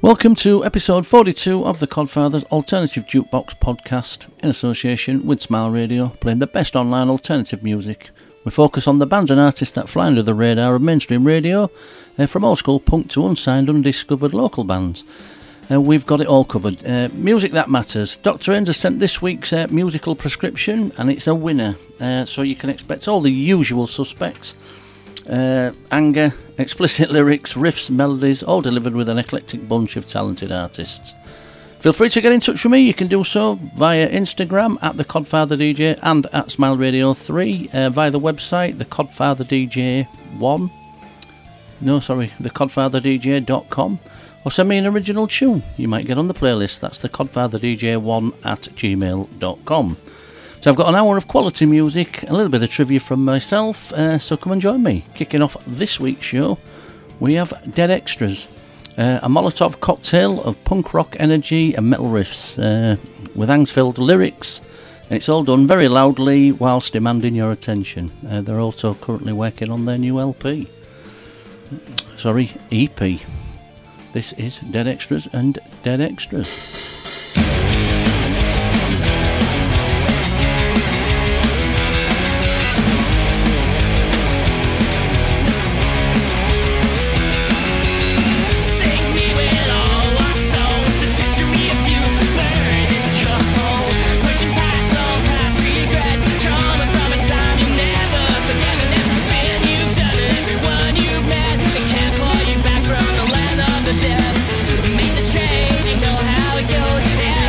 Welcome to episode 42 of the Codfathers Alternative Jukebox podcast in association with Smile Radio, playing the best online alternative music. We focus on the bands and artists that fly under the radar of mainstream radio, from old school punk to unsigned, undiscovered local bands. We've got it all covered. Music that matters. Dr. Ains has sent this week's musical prescription, and it's a winner. So you can expect all the usual suspects. Anger, explicit lyrics, riffs, melodies, all delivered with an eclectic bunch of talented artists. Feel free to get in touch with me. You can do so via Instagram at the Codfather DJ and at Smile Radio 3, via the website the Codfatherdj.com, or send me an original tune you might get on the playlist. That's the Codfatherdj1 at gmail.com. So I've got an hour of quality music, a little bit of trivia from myself, so come and join me. Kicking off this week's show, we have Dead Extras, a Molotov cocktail of punk rock energy and metal riffs, with angst-filled lyrics. It's all done very loudly whilst demanding your attention. They're also currently working on their new EP. This is Dead Extras and Dead Extras. Make the trade, you know how it goes.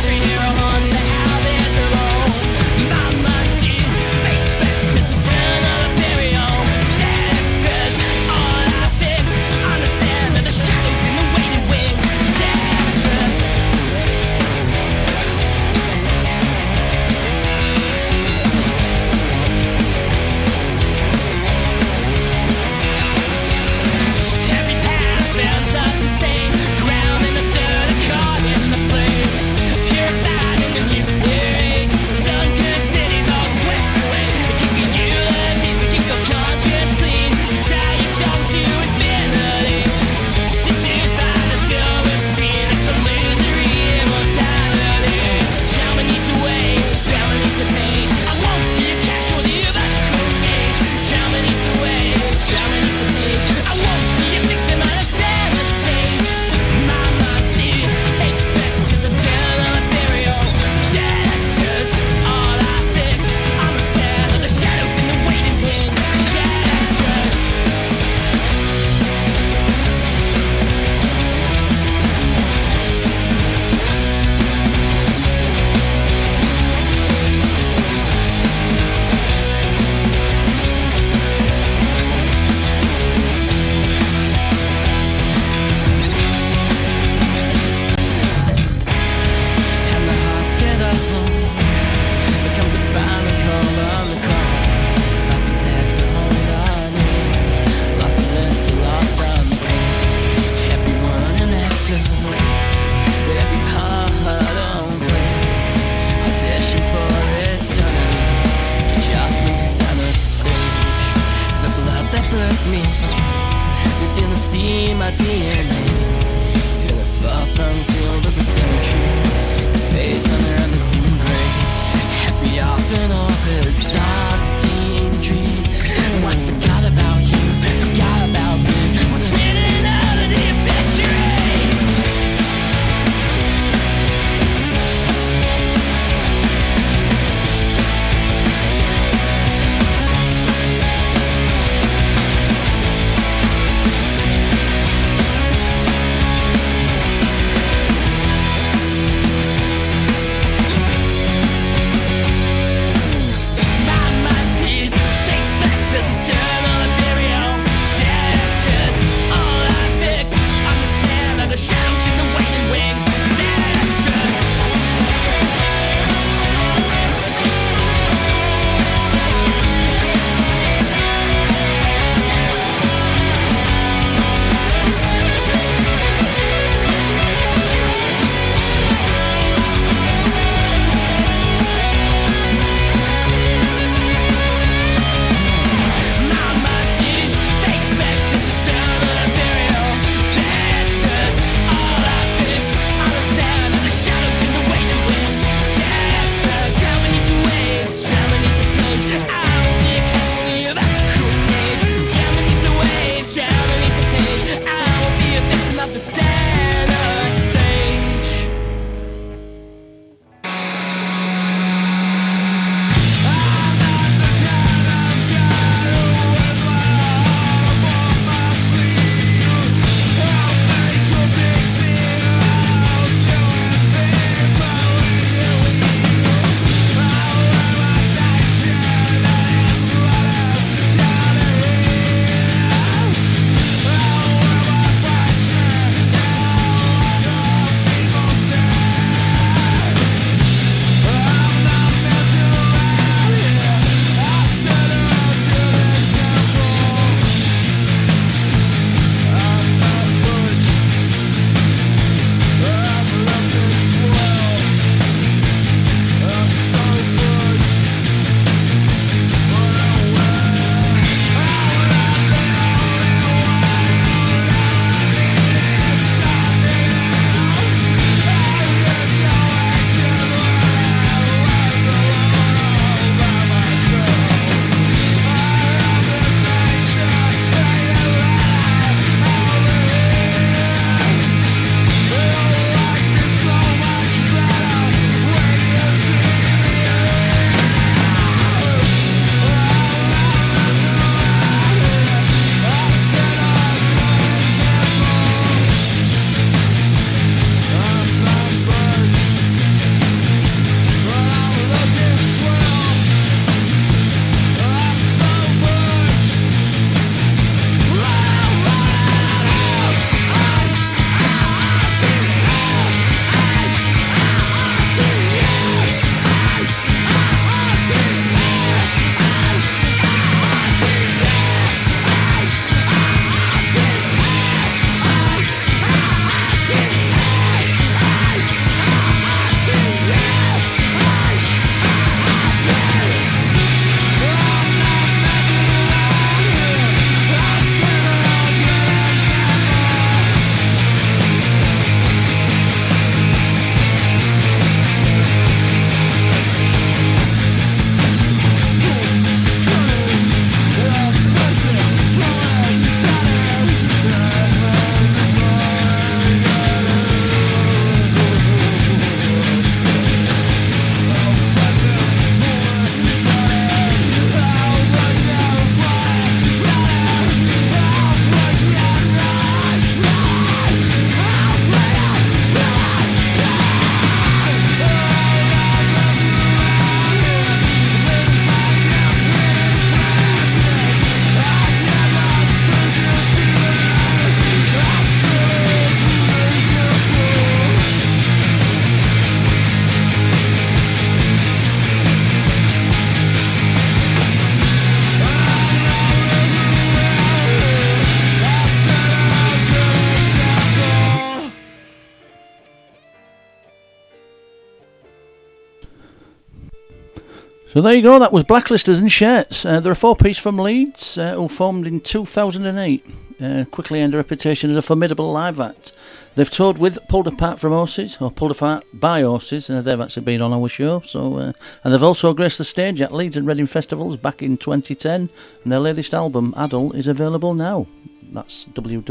So there you go, that was Blacklisters and Shirts. They're a four-piece from Leeds who formed in 2008. Quickly earned a reputation as a formidable live act. They've toured with Pulled Apart from Horses, or Pulled Apart by Horses, and they've actually been on our show. And they've also graced the stage at Leeds and Reading festivals back in 2010, and their latest album, Adult, is available now. That's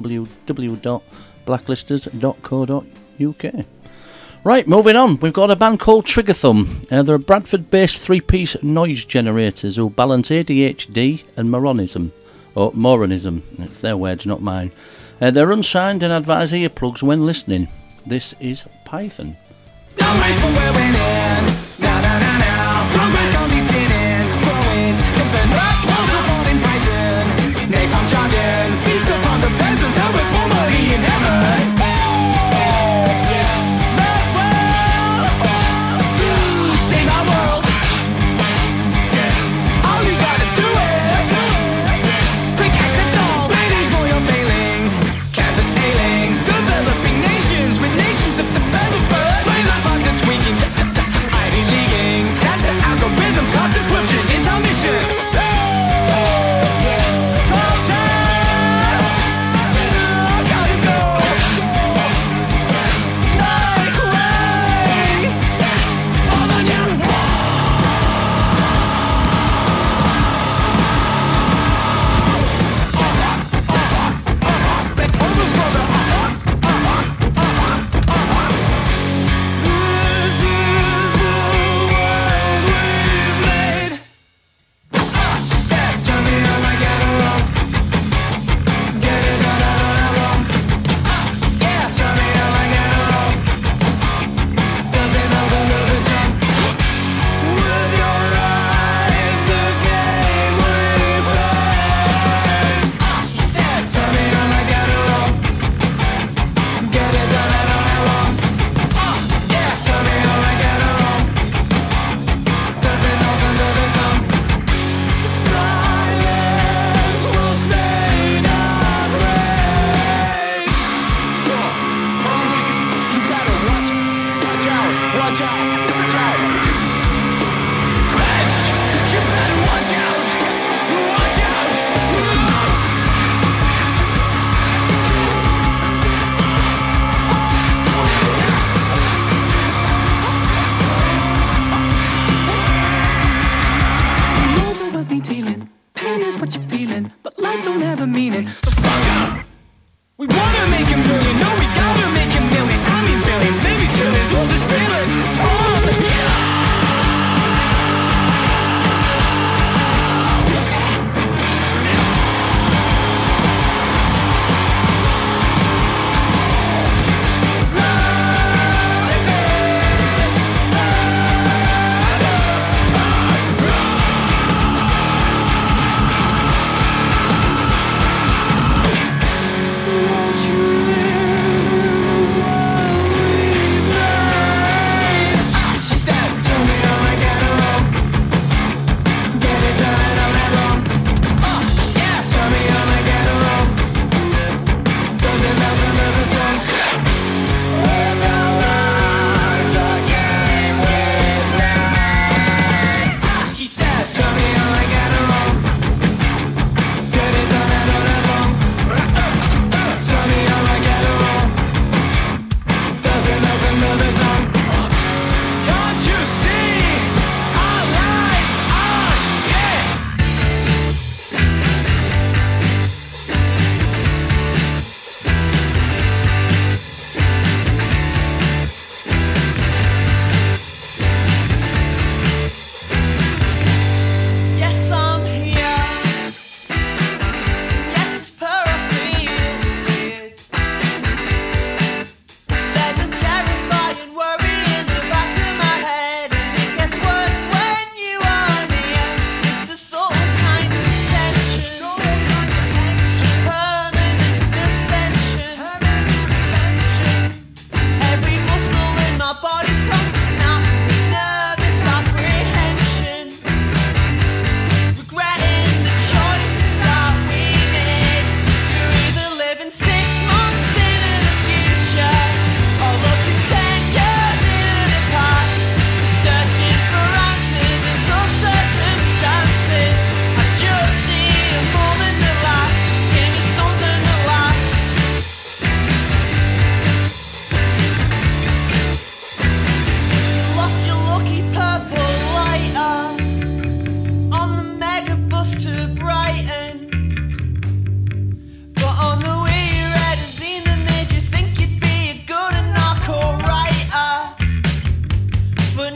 www.blacklisters.co.uk. Right, moving on. We've got a band called Trigger Thumb. They're a Bradford-based three-piece noise generators who balance ADHD and Moronism. Or Moronism. It's their words, not mine. They're unsigned and advise earplugs when listening. This is Python. No race for where we're in. No. Progress gonna be sitting. Growing. Different walls are falling Python. Napalm jogging. Feast upon the peasants. Now with more money in heaven. We wanna make a million, no we gotta make a million. I mean billions, maybe trillions, we'll just steal it all.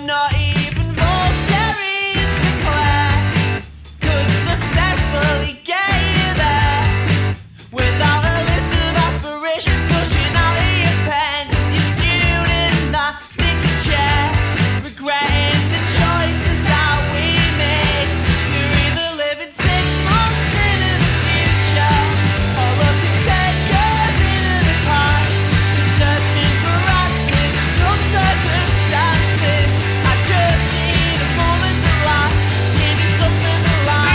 not even Voltaire declare could successfully get you there without a list of aspirations gushing out of your pen as you stewed in that sneaker chair, regretting the choices that we made. You're either living 6 months into the future or looking 10 years into the past. You're searching for answers in tough circumstances. I just need a moment to last, give you something to last.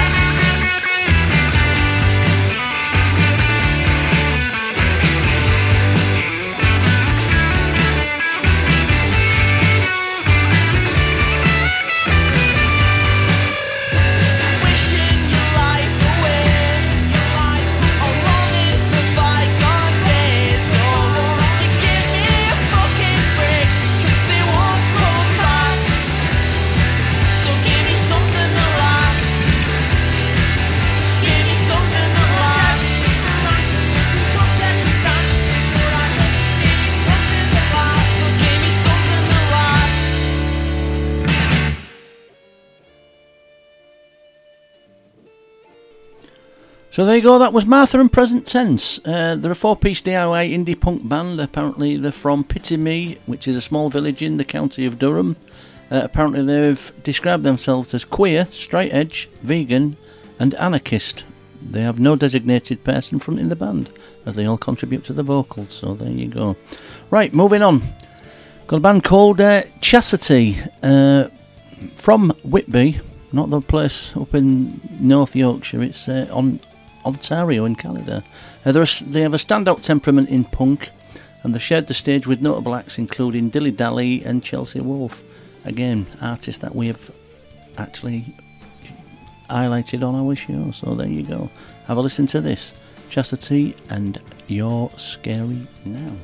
Wishing your life away, or longing for bygone days. Oh, won't you give me a fucking break, 'cause they won't come back. So give me something to last. Give me something to last. Tough circumstances, but I just need something to last. So give me something to last. So there you go, that was Martha and Present Tense. They're a 4-piece DIY indie punk band. Apparently they're from Pittimee, which is a small village in the county of Durham. Apparently they've described themselves as queer, straight edge, vegan and anarchist. They have no designated person fronting the band, as they all contribute to the vocals, so there you go. Right, moving on. Got a band called Chastity, from Whitby, not the place up in North Yorkshire, it's on Ontario in Canada. They have a standout temperament in punk, and they've shared the stage with notable acts including Dilly Dally and Chelsea Wolfe. Again, artists that we have actually highlighted on our show, so there you go. Have a listen to this. Chastity and You're Scary Now.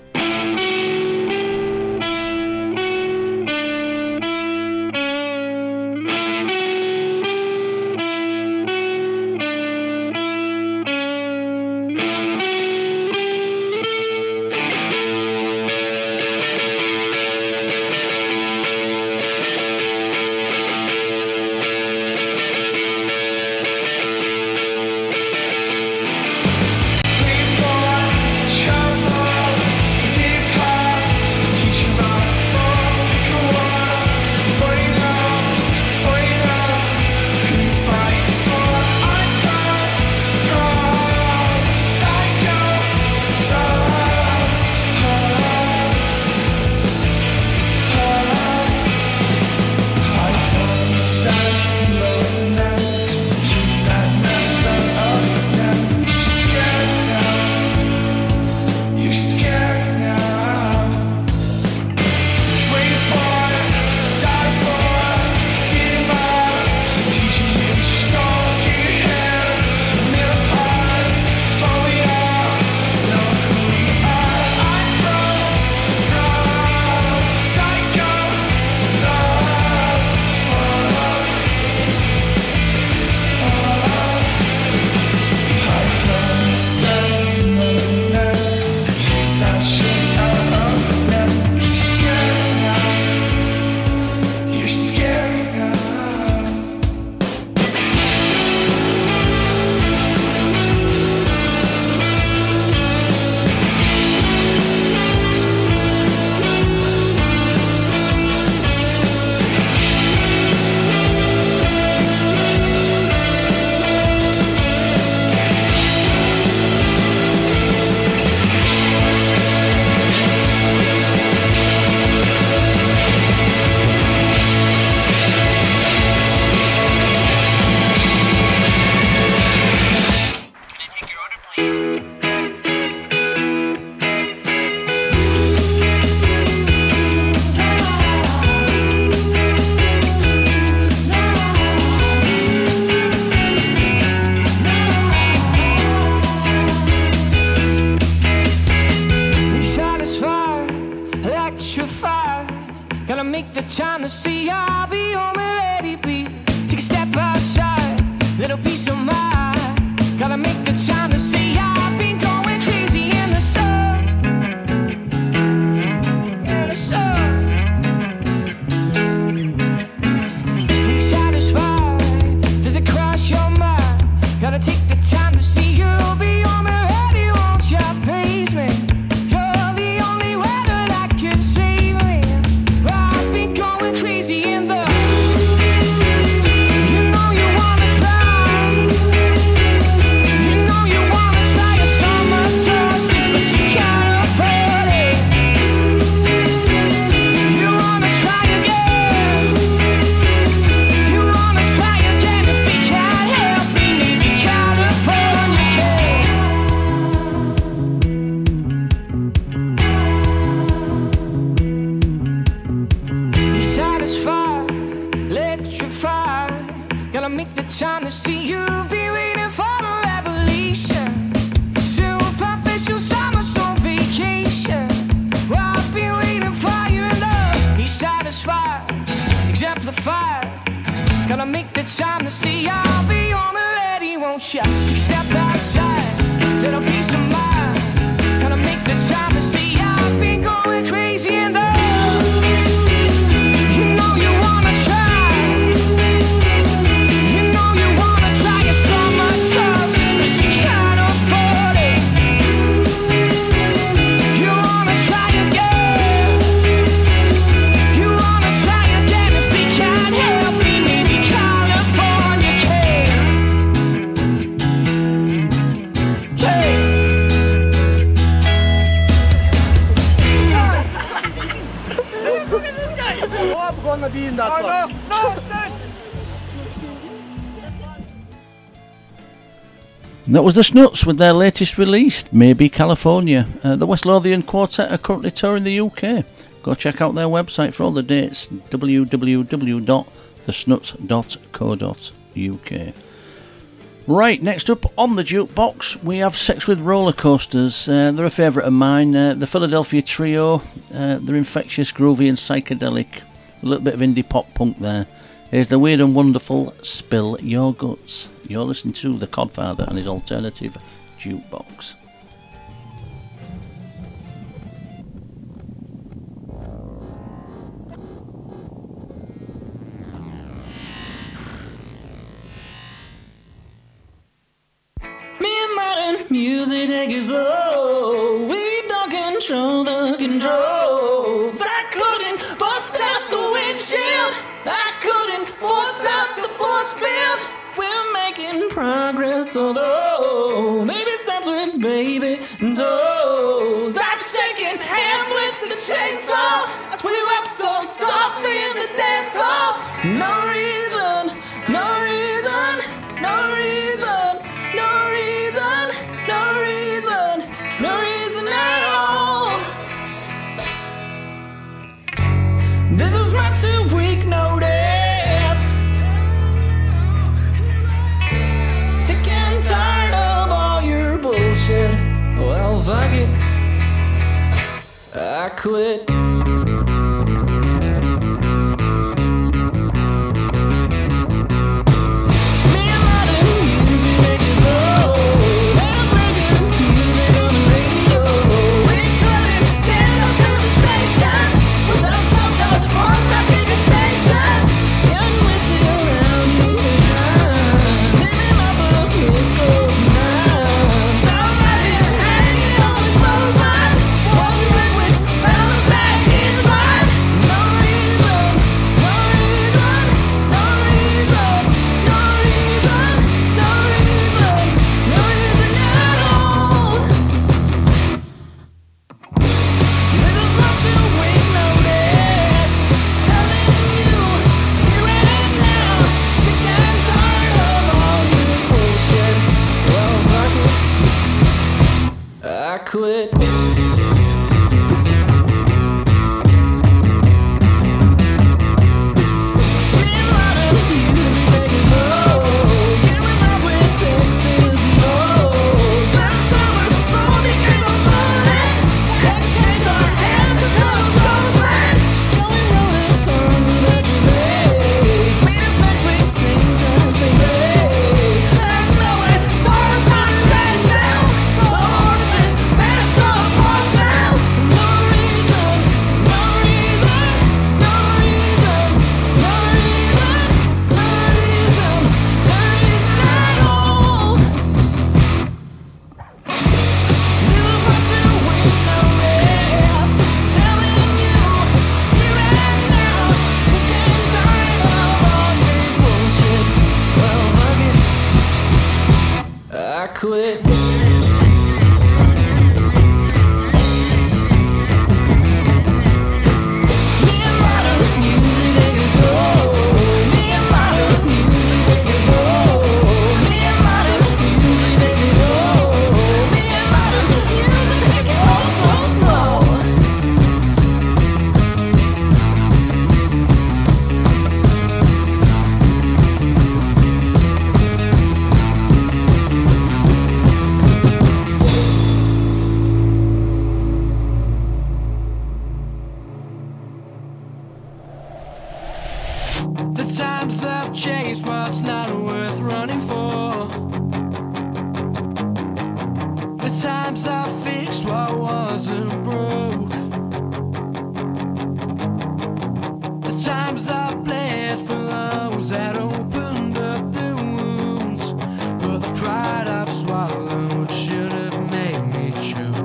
trying to see I'll be on my lady beat. Take a step outside, little piece of mind. Gotta make the time to see I've been going crazy in the sun. In the sun. make the time to see you. Be waiting for a revelation. Superficial summer storm vacation. Well, I've been waiting for you in love. He's satisfied, exemplified. Gonna make the time to see you. I'll be on already, won't you? Step outside, little peace of mind. Gonna make the time to see you. I've been going crazy in love. You know you wanna try. You know you wanna try your summer solstice, but you can't afford it. You wanna try again. You wanna try again. If we can't help me, maybe California can. Hey. That was the Snuts with their latest release, Maybe California. The West Lothian Quartet are currently touring the UK. Go check out their website for all the dates, www.thesnuts.co.uk. Right, next up on the jukebox, we have Sex with Roller Coasters. They're a favourite of mine. The Philadelphia Trio. They're infectious, groovy and psychedelic. A little bit of indie pop punk there. Here's the weird and wonderful Spill Your Guts. You're listening to The Codfather and his alternative jukebox. Me and modern music take it slow. We don't control the controls. I couldn't bust out the windshield. I couldn't force out the force field. We're making progress, although maybe it stops with baby and toes. I'm shaking hands with the chainsaw as we rap so softly in the dance hall. No reason, no reason, no reason, no reason, no reason, no reason at all. This is my 2-week notice. Sick and tired of all your bullshit. Well, fuck it, I quit. Quit. Quit. The times I've chased what's not worth running for. The times I've fixed what wasn't broke. The times I've bled for those that opened up the wounds. But the pride I've swallowed should have made me choke.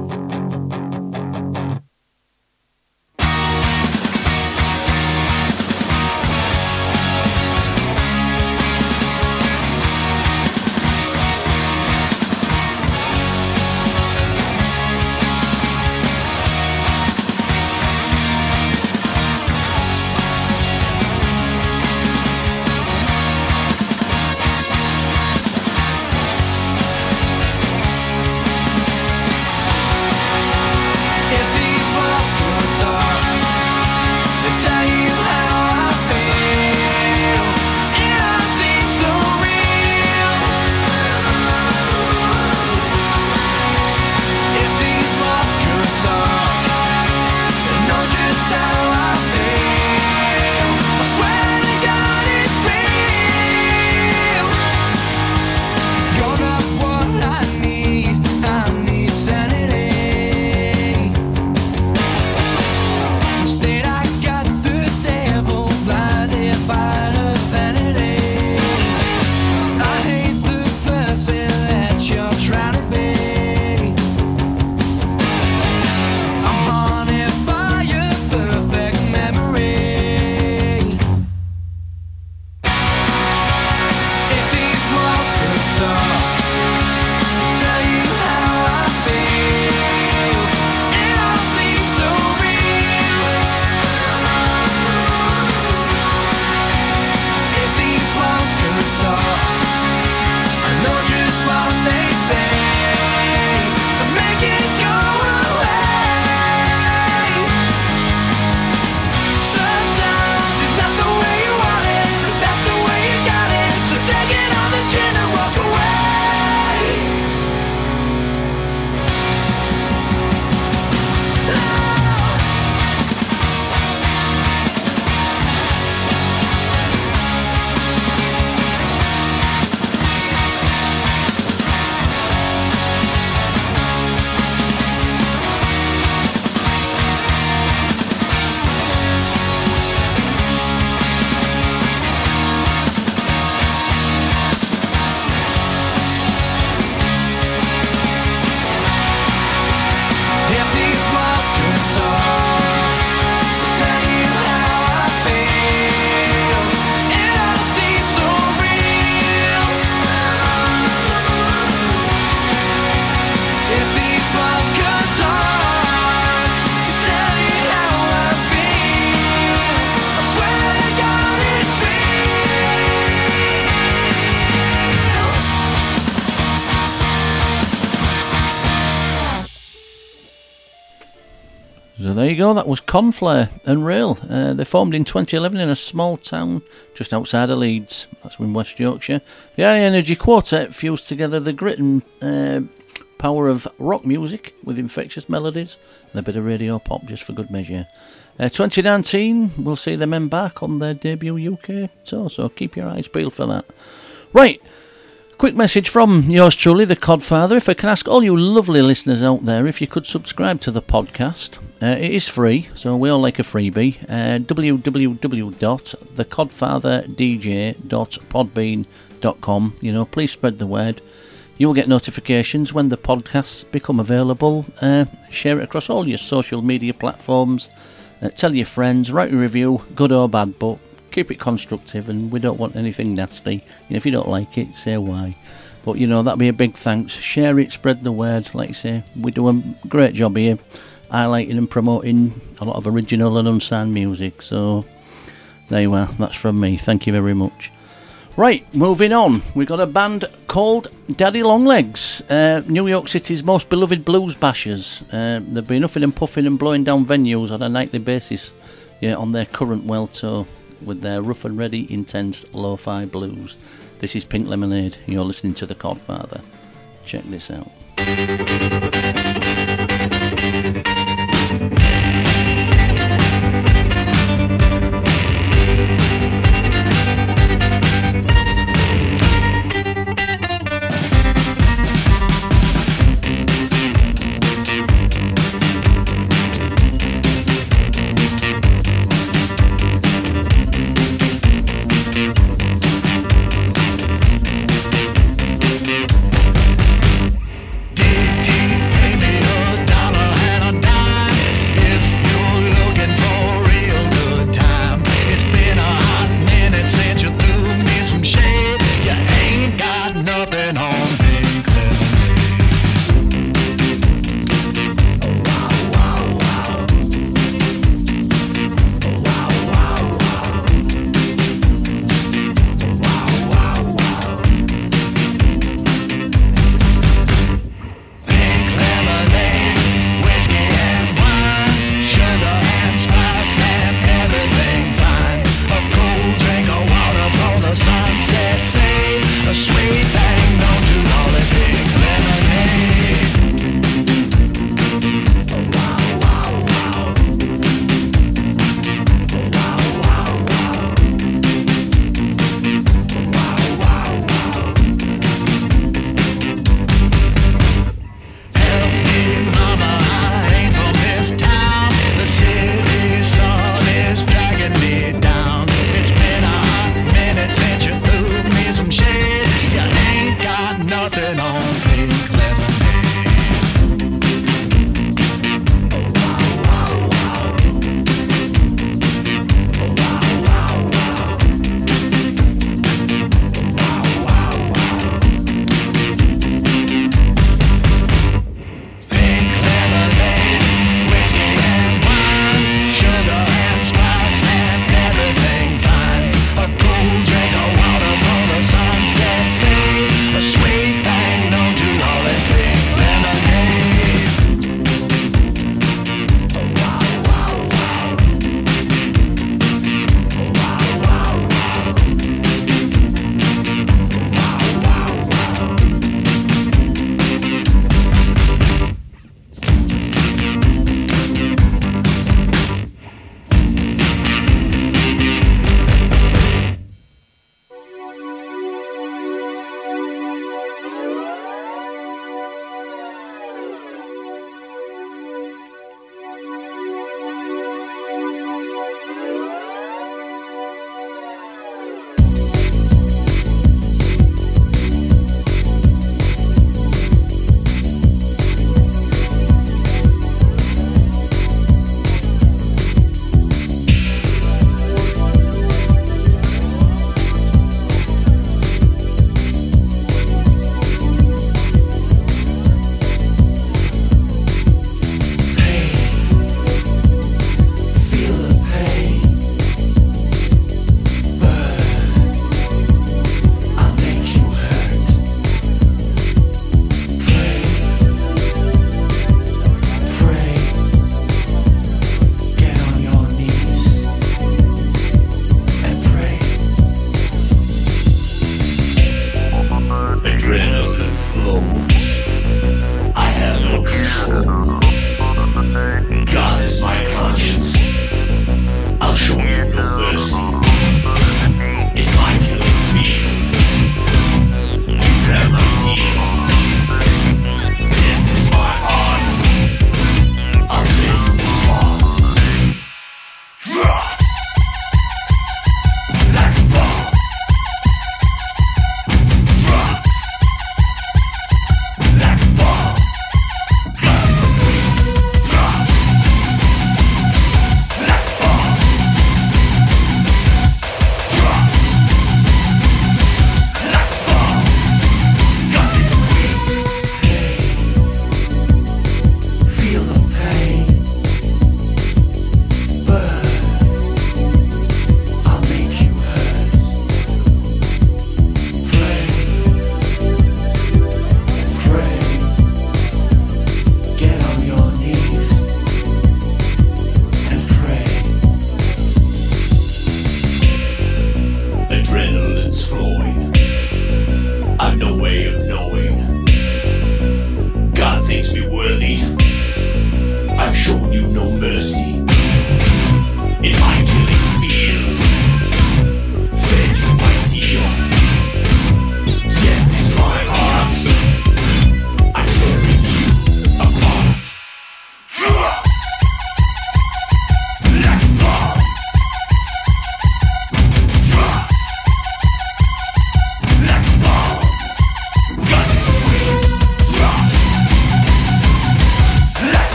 So there you go, that was Conflare and Rail. They formed in 2011 in a small town just outside of Leeds. That's in West Yorkshire. The High Energy Quartet fused together the grit and power of rock music with infectious melodies and a bit of radio pop just for good measure. 2019 we'll see them embark on their debut UK tour, so keep your eyes peeled for that. Right, quick message from yours truly, the Codfather. If I can ask all you lovely listeners out there if you could subscribe to the podcast. It is free, so we all like a freebie. www.thecodfatherdj.podbean.com. You know, please spread the word. You'll get notifications when the podcasts become available. Share it across all your social media platforms. Tell your friends, write a review, good or bad, but keep it constructive, and we don't want anything nasty. If you don't like it, say why. But, you know, that'd be a big thanks. Share it, spread the word. Like I say, we do a great job here, highlighting and promoting a lot of original and unsigned music. So, there you are. That's from me. Thank you very much. Right, moving on. We got a band called Daddy Longlegs, New York City's most beloved blues bashers. They've been huffing and puffing and blowing down venues on a nightly basis, on their current world tour with their rough and ready, intense lo-fi blues. This is Pink Lemonade. You're listening to The Codfather. Check this out.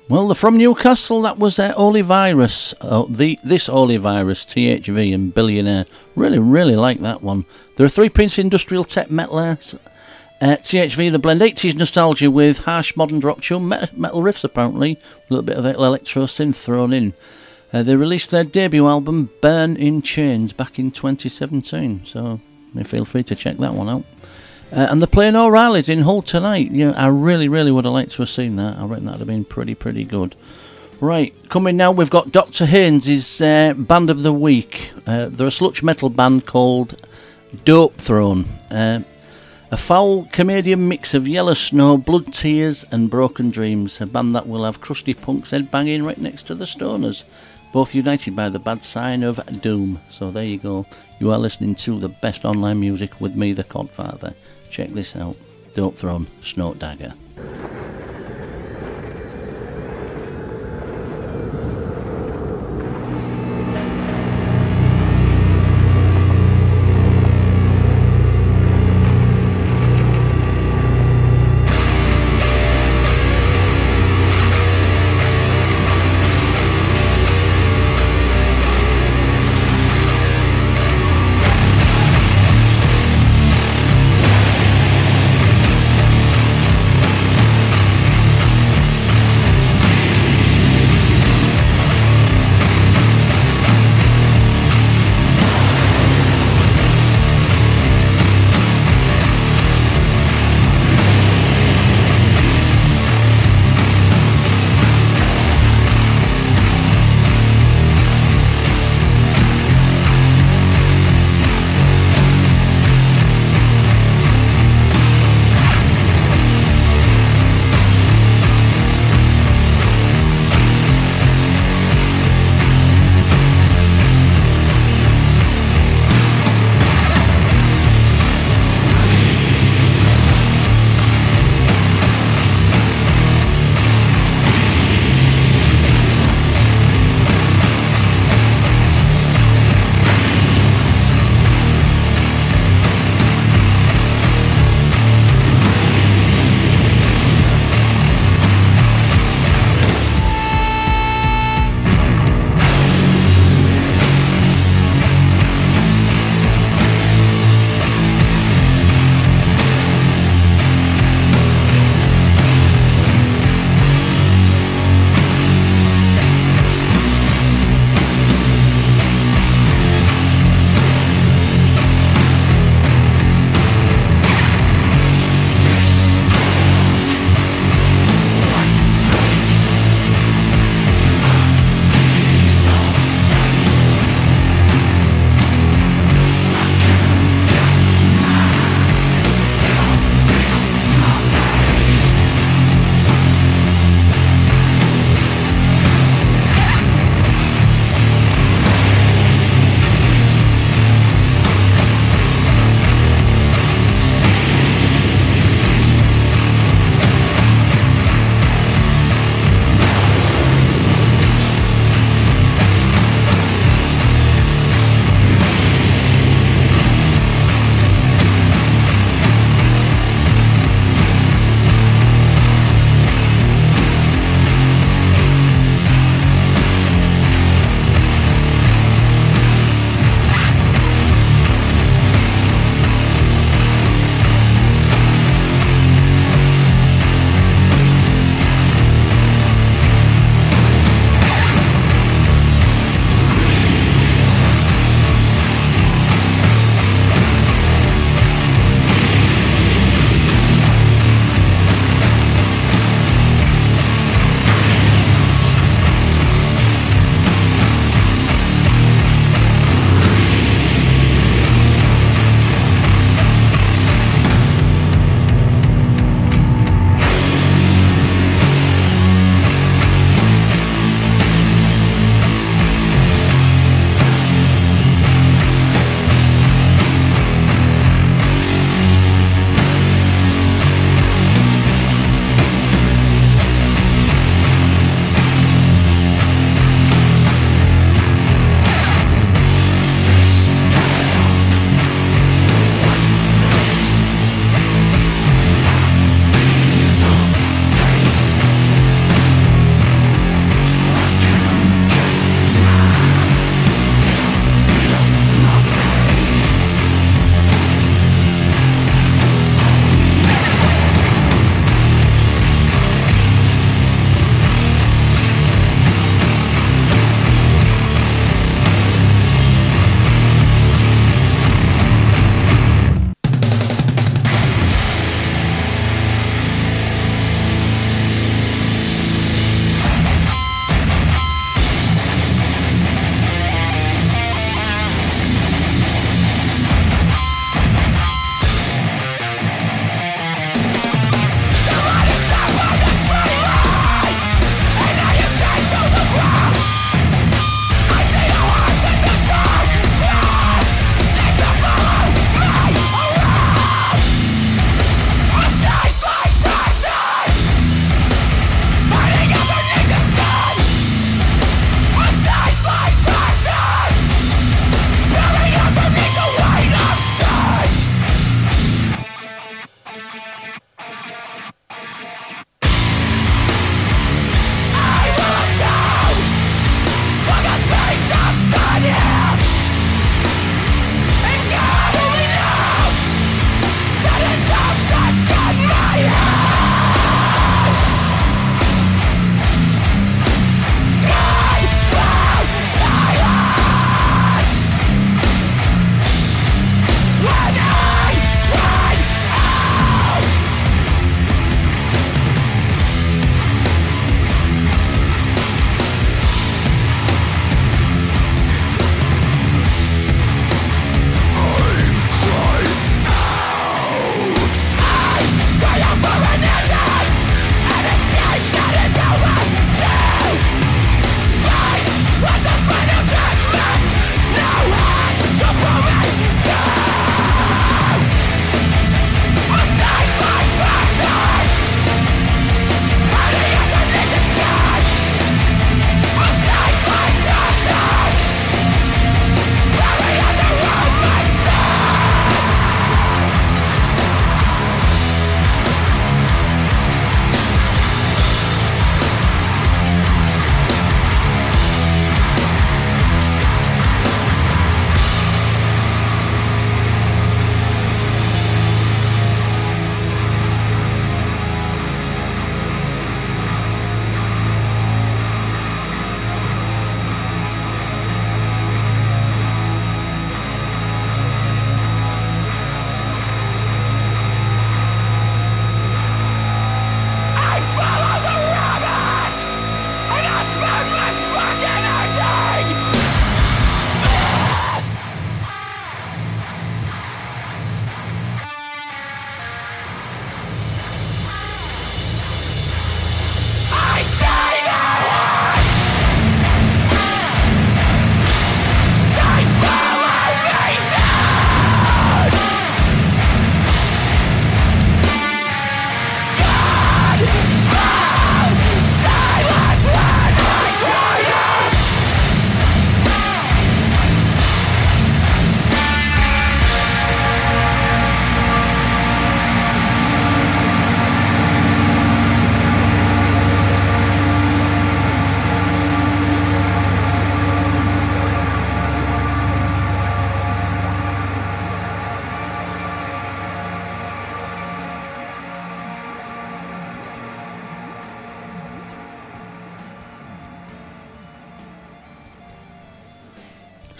Well, they're from Newcastle. That was Holy Virus. This Holy Virus, THV and Billionaire. Really, really like that one. They're a three-piece industrial tech metal. THV, they blend 80s nostalgia with harsh modern drop tune metal riffs, apparently. A little bit of electro synth thrown in. They released their debut album, Burn in Chains, back in 2017. So feel free to check that one out. And they're playing O'Reilly's in Hull tonight. I really, really would have liked to have seen that. I reckon that would have been pretty good. Right, coming now, we've got Dr. Haynes' Band of the Week. They're a sludge metal band called Dope Throne. A foul comedian mix of Yellow Snow, Blood Tears and Broken Dreams. A band that will have crusty punks headbanging right next to the Stoners. Both united by the bad sign of doom. So there you go. You are listening to the best online music with me, the Codfather. Check this out. Dope Throne, Snort Dagger.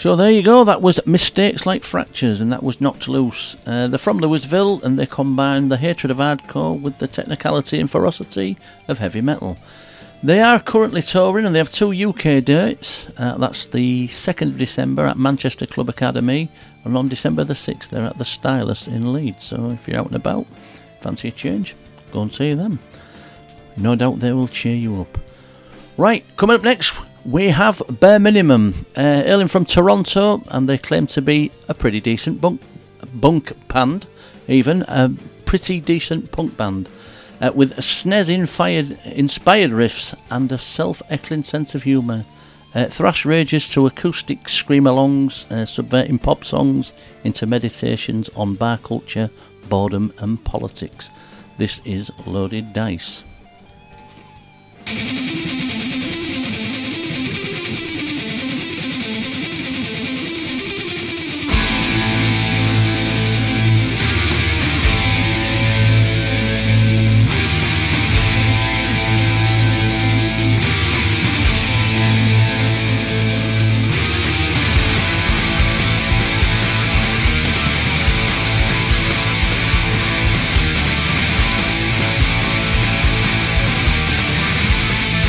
So there you go, that was Mistakes Like Fractures, and that was Knocked Loose. They're from Louisville, and they combine the hatred of hardcore with the technicality and ferocity of heavy metal. They are currently touring, and they have 2 UK dates. That's the 2nd of December at Manchester Club Academy, and on December the 6th they're at the Stylus in Leeds. So if you're out and about, fancy a change, go and see them. No doubt they will cheer you up. Right, coming up next, we have Bare Minimum, hailing from Toronto, and they claim to be a pretty decent bunk band, even a pretty decent punk band, with SNES-inspired riffs and a self-echoing sense of humour. Thrash rages to acoustic scream-alongs, subverting pop songs into meditations on bar culture, boredom and politics. This is Loaded Dice. Thank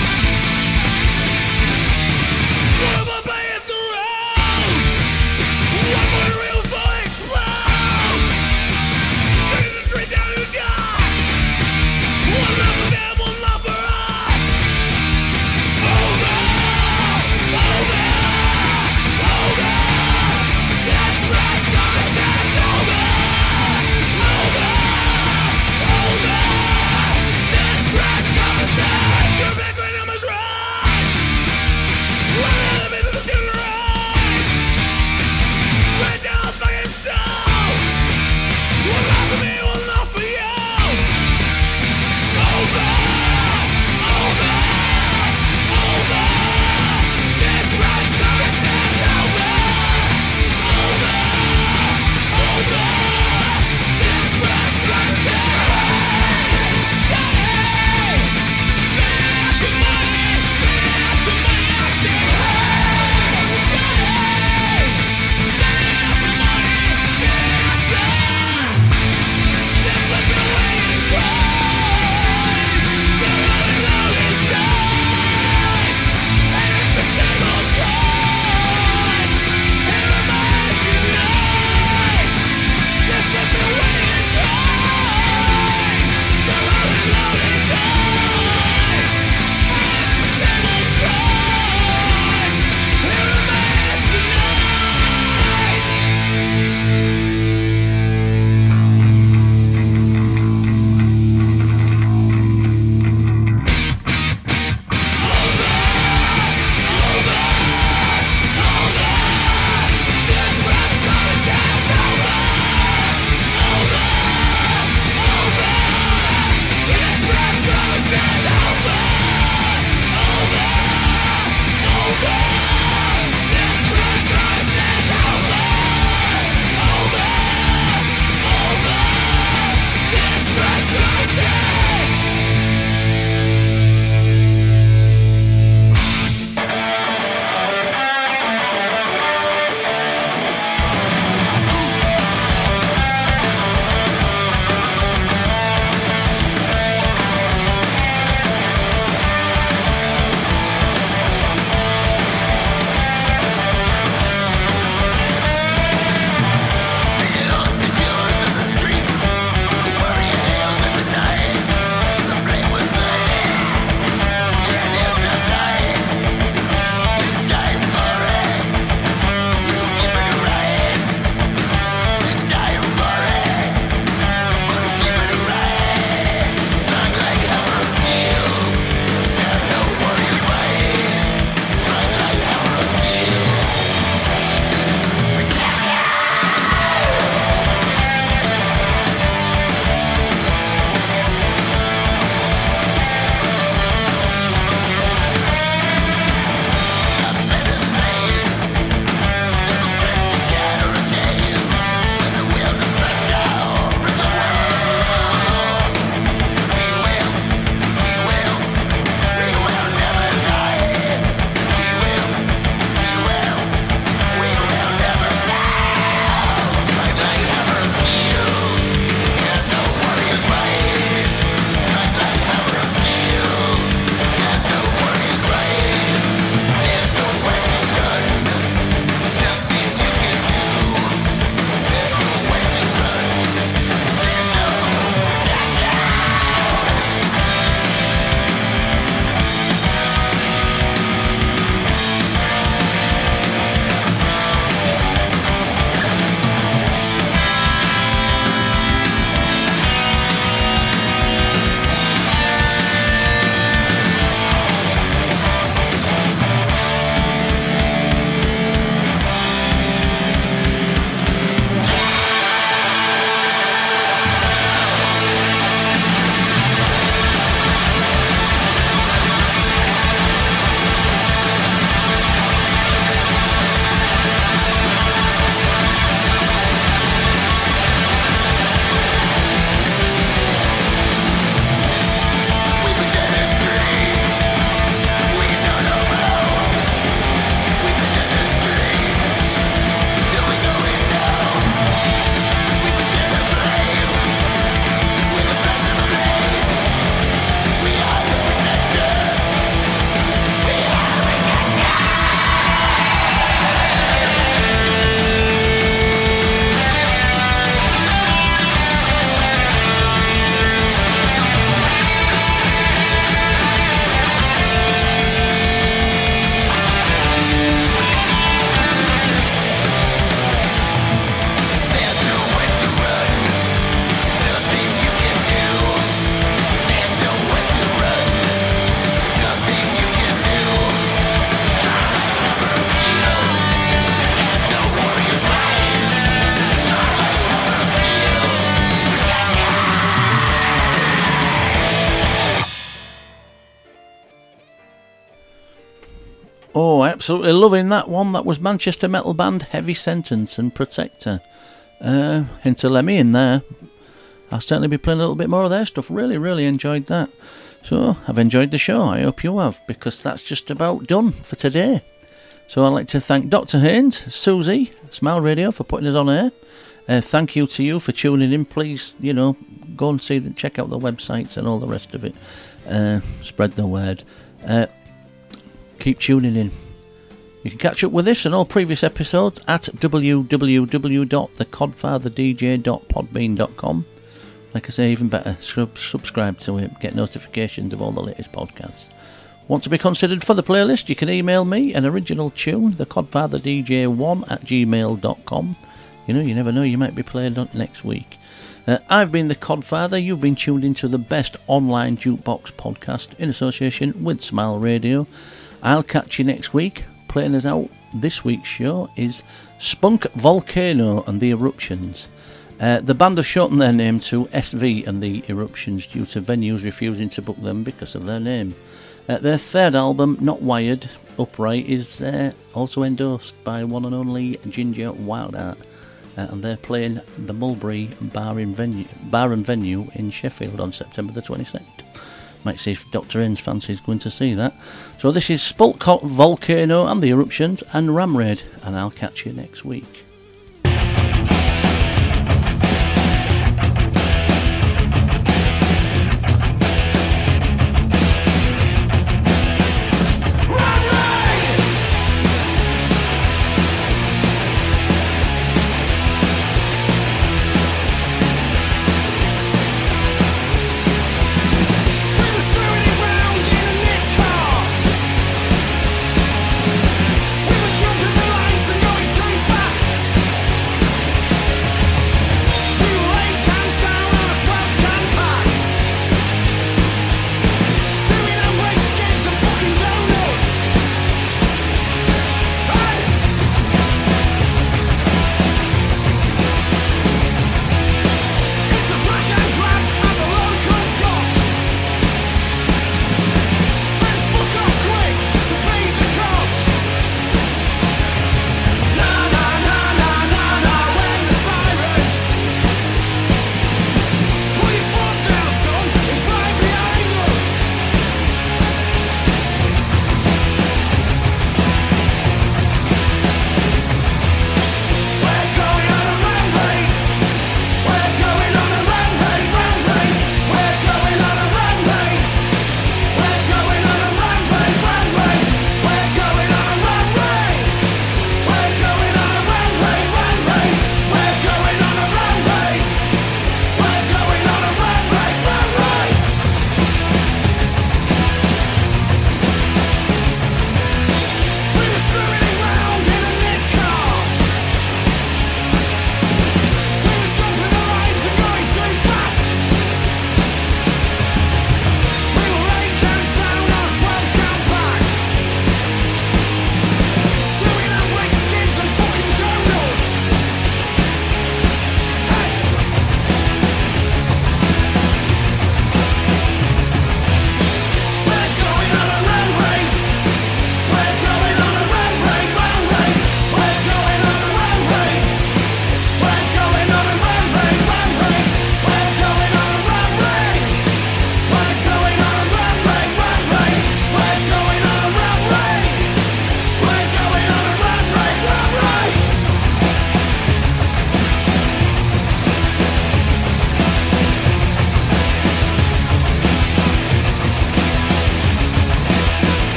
Oh, absolutely loving that one. That was Manchester metal band Heavy Sentence and Protector. Hint of Lemmy in there. I'll certainly be playing a little bit more of their stuff. Really enjoyed that. So, I've enjoyed the show. I hope you have, because that's just about done for today. So, I'd like to thank Dr. Haynes, Susie, Smile Radio for putting us on air. Thank you to you for tuning in. Please, go and check out the websites and all the rest of it. Spread the word. Keep tuning in. You can catch up with this and all previous episodes at www.thecodfatherdj.podbean.com. Like I say, even better, subscribe to it, get notifications of all the latest podcasts. Want to be considered for the playlist? You can email me an original tune, thecodfatherdj1@gmail.com. You never know, you might be played on next week. I've been the Codfather. You've been tuned into the best online jukebox podcast in association with Smile Radio. I'll catch you next week. Playing us out this week's show is Spunk Volcano and the Eruptions. The band have shortened their name to SV and the Eruptions due to venues refusing to book them because of their name. Their third album, Not Wired, Upright, is also endorsed by one and only Ginger Wildheart. And they're playing the Mulberry Bar and Venue in Sheffield on September the 22nd. Might see if Dr. Haynes fancies going to see that. So this is Spunk Volcano and the Eruptions and Ramraid, and I'll catch you next week.